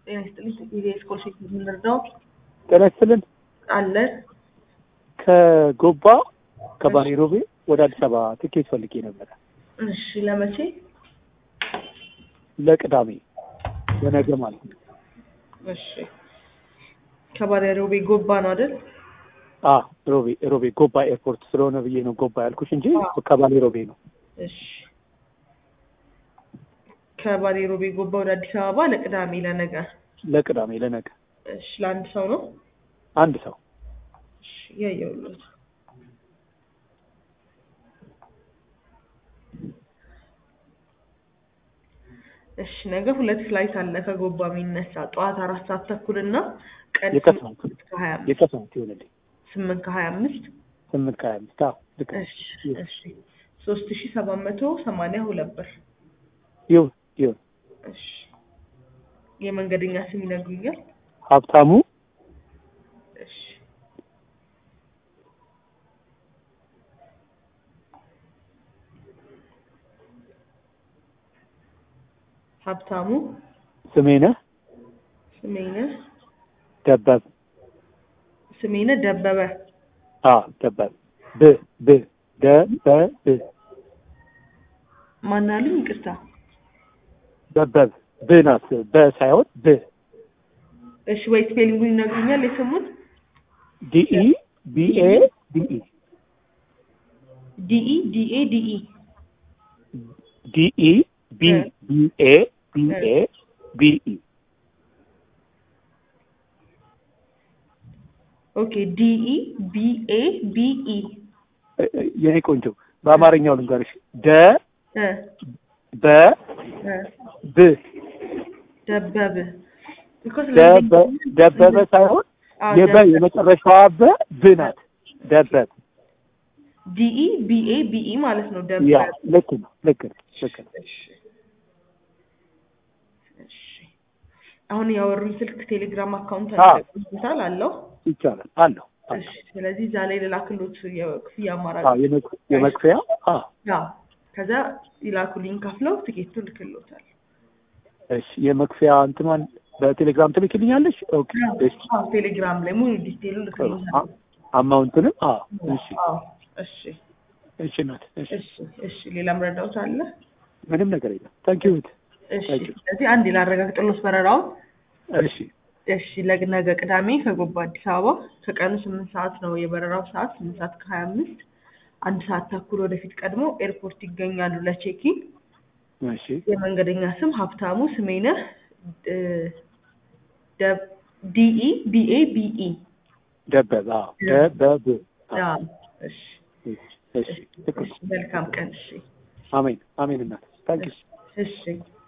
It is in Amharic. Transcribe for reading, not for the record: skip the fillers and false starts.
የስኮላርሺፕ የምንረዳው ጤና ይስጥልን። አለ። ከጎባ ከባሌ ሮቤ ወደ አዲስ አበባ ትኬት ፈልጌ ነበር። እሺ ለመቼ? ለቅዳሜ ለነገ ማለት ነው። እሺ ከባሌ ሮቤ ጎባ ነው አይደል? ሮቤ ጎባ ኤርፖርት ስለሆነ ብዬ ነው ጎባ ያልኩሽ እንጂ ከባሌ ሮቤ ነው። እሺ ከባሌ ሮቤ ጎባ ወደ አዲስ አበባ ለቅዳሜ ለነገ። እሺ ለአንድ ሰው ነው? አንድ ሰው። እሺ ያየውልህ። እሺ ነገ ሁለት ፍላይት አለ ከጎባ የሚነሳ ጠዋት 4:30 እና ቀን 8:25 የከሰዓት ይሆነልኝ 8:25 8:25 ልክ። እሺ 3782 ብር ይሁን። እሺ የመንገደኛ ስም ይነግሩኛል? ሀብታሙ። እሺ ሀብታሙ ስሜነህ ደበበ ደበበ ደበበ ማናሉኝ? ይቅርታ ደበበ በናት በሳይሆን በ። እሺ ወይ ስፔሊንጉን ይነግሩኛል የስሙን? ዲኢ ቢኤ ዲኢ ቢኢ ኦኬ ዲኢ ቢኤ ቢኢ። የኔ ቆንጆ በአማርኛው ልንገርሽ። ደበበ ሳይሆን የመጨረሻዋ በ ናት። ደበበ ዲኢ ቢኤ ቢኢ ማለት ነው። ደበበ ልክ ነው። አሁን ያወሩኝ ስልክ ቴሌግራም አካውንት አለው? ይቻላል አለው። እሺ ስለዚህ እዛ ላይ ልላክሎት የክፍያ አማራጭ የመክፈያ ከዛ ይላኩልኝ ከፍለው ትኬቱን ልክሎታል። እሺ የመክፈያ እንትማን በቴሌግራም ትልክልኛለሽ? ኦኬ እሺ ቴሌግራም ላይ ሙሉ ዲቴይሉ ልክሎታል። አማውንቱንም እሺ ናት። እሺ ሌላም ረዳውት አለ? ምንም ነገር የለም። ታንኪዩ። እሺ ስለዚህ አንድ ላረጋግጥሎት በረራውን። እሺ ለነገ ቅዳሜ ከጎባ አዲስ አበባ ከቀኑ 8 ሰዓት ነው የበረራው ሰዓት። 8:25 1 ሰዓት ተኩል ወደፊት ቀድሞ ኤርፖርት ይገኛሉ ለቼኪን። እሺ የመንገደኛ ስም ሀብታሙ ስሜነህ ዲኢ ቢኤ ቢኢ ደበበ። እሺ መልካም ቀን። እሺ አሜን እናት። ታንኪዩ። እሺ